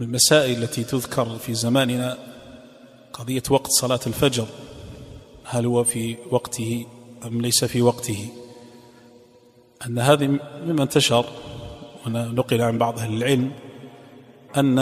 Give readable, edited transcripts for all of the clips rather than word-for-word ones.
المسائل التي تذكر في زماننا قضية وقت صلاة الفجر، هل هو في وقته أم ليس في وقته؟ أن هذه مما انتشر ونقل عن بعض أهل العلم أن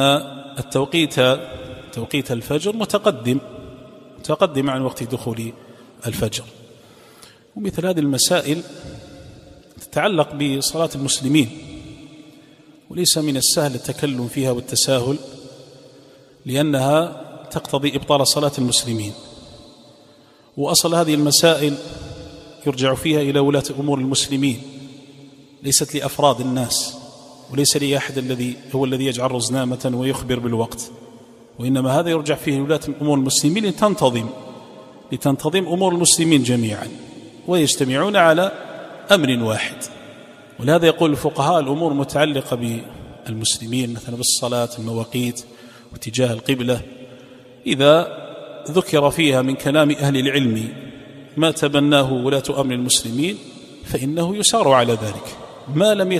توقيت الفجر متقدم عن وقت دخول الفجر. ومثل هذه المسائل تتعلق بصلاة المسلمين، وليس من السهل التكلم فيها والتساهل، لأنها تقتضي إبطال صلاة المسلمين. وأصل هذه المسائل يرجع فيها إلى ولاة أمور المسلمين، ليست لأفراد الناس، وليس لأحد الذي يجعل رزنامة ويخبر بالوقت، وإنما هذا يرجع فيه ولاة أمور المسلمين لتنتظم أمور المسلمين جميعا ويجتمعون على أمر واحد. ولهذا يقول الفقهاء الأمور متعلقة بالمسلمين مثلا بالصلاة، المواقيت، واتجاه القبلة، إذا ذكر فيها من كلام أهل العلم ما تبناه ولاة أمر المسلمين فإنه يسار على ذلك ما لم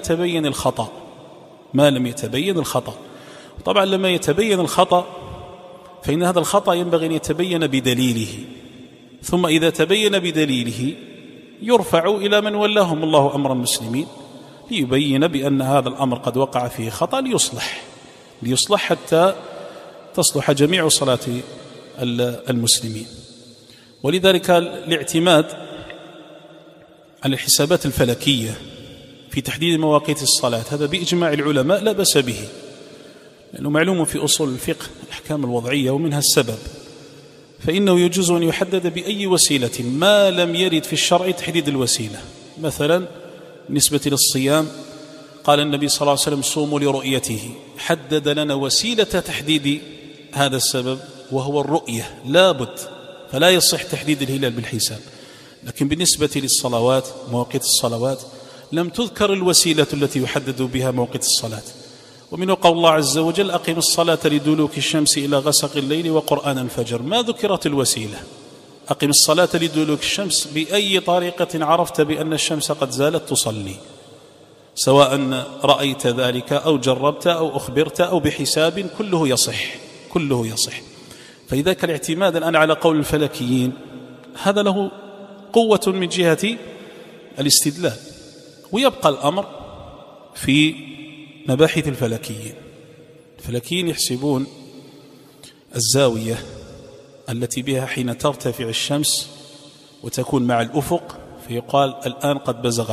يتبين الخطأ. طبعا لما يتبين الخطأ فإن هذا الخطأ ينبغي أن يتبين بدليله، ثم إذا تبين بدليله يرفع إلى من ولاهم الله أمر المسلمين ليبين بأن هذا الأمر قد وقع فيه خطأ ليصلح حتى تصلح جميع صلاة المسلمين. ولذلك الاعتماد على الحسابات الفلكية في تحديد مواقيت الصلاة هذا بإجماع العلماء لا بأس به، لأنه معلوم في أصول الفقه الأحكام الوضعية ومنها السبب، فإنه يجوز أن يحدد بأي وسيلة ما لم يرد في الشرع تحديد الوسيلة. مثلا بالنسبة للصيام قال النبي صلى الله عليه وسلم صوموا لرؤيته، حدد لنا وسيلة تحديد هذا السبب وهو الرؤية لابد، فلا يصح تحديد الهلال بالحساب. لكن بالنسبة للصلوات مواقيت الصلوات لم تذكر الوسيلة التي يحدد بها موقيت الصلاة، ومنه قول الله عز وجل أقم الصلاة لدلوك الشمس إلى غسق الليل وقرآن الفجر، ما ذكرت الوسيلة. أقم الصلاة لدلوك الشمس بأي طريقة عرفت بأن الشمس قد زالت تصلي، سواء رأيت ذلك أو جربت أو أخبرت أو بحساب، كله يصح. فإذا كان الاعتماد الآن على قول الفلكيين هذا له قوة من جهة الاستدلال، ويبقى الأمر في مباحث الفلكيين يحسبون الزاوية التي بها حين ترتفع الشمس وتكون مع الأفق، فيقال الآن قد بزغ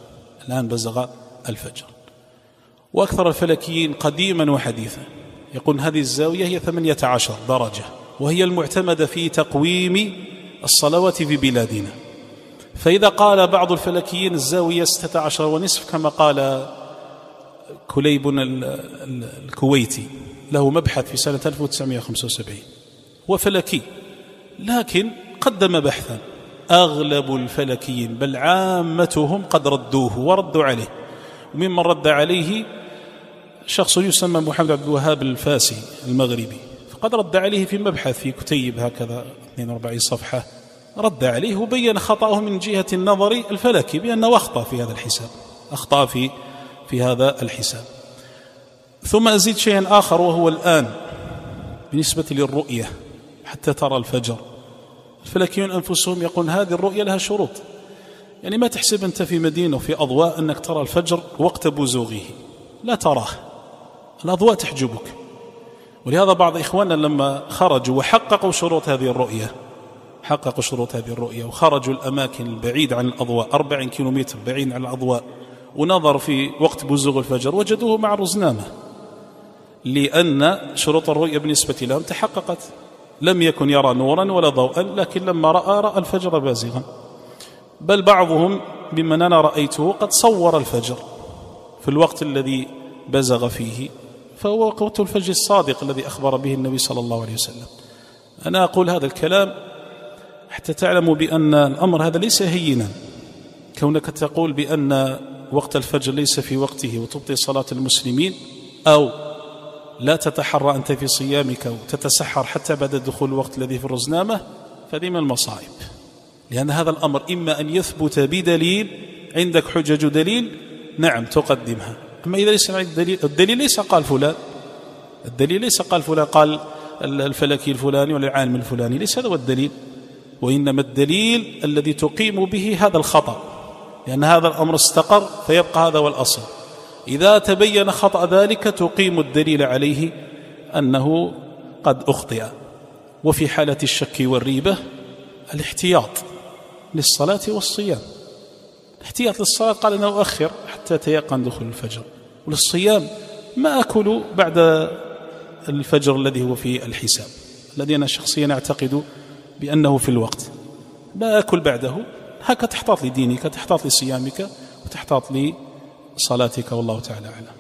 الفجر. وأكثر الفلكيين قديما وحديثا يقول هذه الزاوية هي 18 درجة، وهي المعتمدة في تقويم الصلوات في بلادنا. فإذا قال بعض الفلكيين الزاوية 16.5 كما قال كليب الكويتي له مبحث في سنة 1975 وفلكي، لكن قدم بحثا أغلب الفلكيين بل عامتهم قد ردوه وردوا عليه، وممن رد عليه شخص يسمى محمد عبد الوهاب الفاسي المغربي، فقد رد عليه في مبحث في كتيب هكذا 42 صفحة، رد عليه وبين خطأه من جهة النظر الفلكي بأنه أخطأ في هذا الحساب، أخطأ في هذا الحساب. ثم أزيد شيئا آخر، وهو الآن بالنسبة للرؤية حتى ترى الفجر، الفلكيون أنفسهم يقول هذه الرؤية لها شروط، يعني ما تحسب أنت في مدينة وفي أضواء أنك ترى الفجر وقت بزوغه، لا تراه، الأضواء تحجبك. ولهذا بعض إخواننا لما خرجوا وحققوا شروط هذه الرؤية وخرجوا الأماكن البعيدة عن الأضواء 40 كيلومتر بعيد عن الأضواء ونظر في وقت بزوغ الفجر وجدوه مع الرزنامة، لأن شروط الرؤية بالنسبة لهم تحققت، لم يكن يرى نورا ولا ضوءا، لكن لما رأى الفجر بازغا. بل بعضهم ممن أنا رأيته قد صور الفجر في الوقت الذي بزغ فيه، فهو وقت الفجر الصادق الذي أخبر به النبي صلى الله عليه وسلم. أنا أقول هذا الكلام حتى تعلموا بأن الأمر هذا ليس هينا، كونك تقول بأن وقت الفجر ليس في وقته وتبطي صلاة المسلمين، أو لا تتحرى أنت في صيامك وتتسحر حتى بعد دخول الوقت الذي في الرزنامة، فدي من المصائب. لأن هذا الأمر إما أن يثبت بدليل، عندك حجج دليل نعم تقدمها، أما إذا ليس عندك الدليل ليس قال فلان، الدليل ليس قال فلان قال الفلكي الفلاني ولا العالم الفلاني، ليس هذا هو الدليل، وإنما الدليل الذي تقيم به هذا الخطأ، لأن هذا الأمر استقر فيبقى هذا هو الأصل. إذا تبين خطأ ذلك تقيم الدليل عليه أنه قد أخطئ. وفي حالة الشك والريبة الاحتياط للصلاة والصيام. الاحتياط للصلاة قال أنا أؤخر حتى تيقن دخول الفجر، وللصيام ما أكل بعد الفجر الذي هو في الحساب، الذي أنا شخصيا أعتقد بأنه في الوقت، لا أكل بعده. هكذا تحتاط لدينك، تحتاط لصيامك، وتحتاط لصلاتك، والله تعالى أعلم.